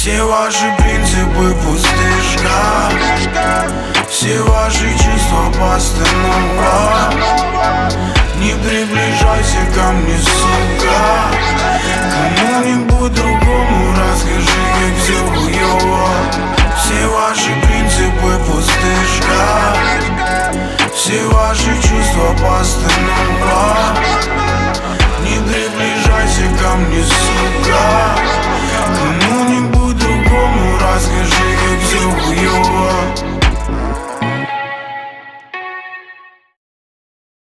Все ваши принципы пустышка, все ваши чувства постанова. Не приближайся ко мне, сука. Кому-нибудь другому расскажи, как все хуёво. Все ваши принципы пустышка,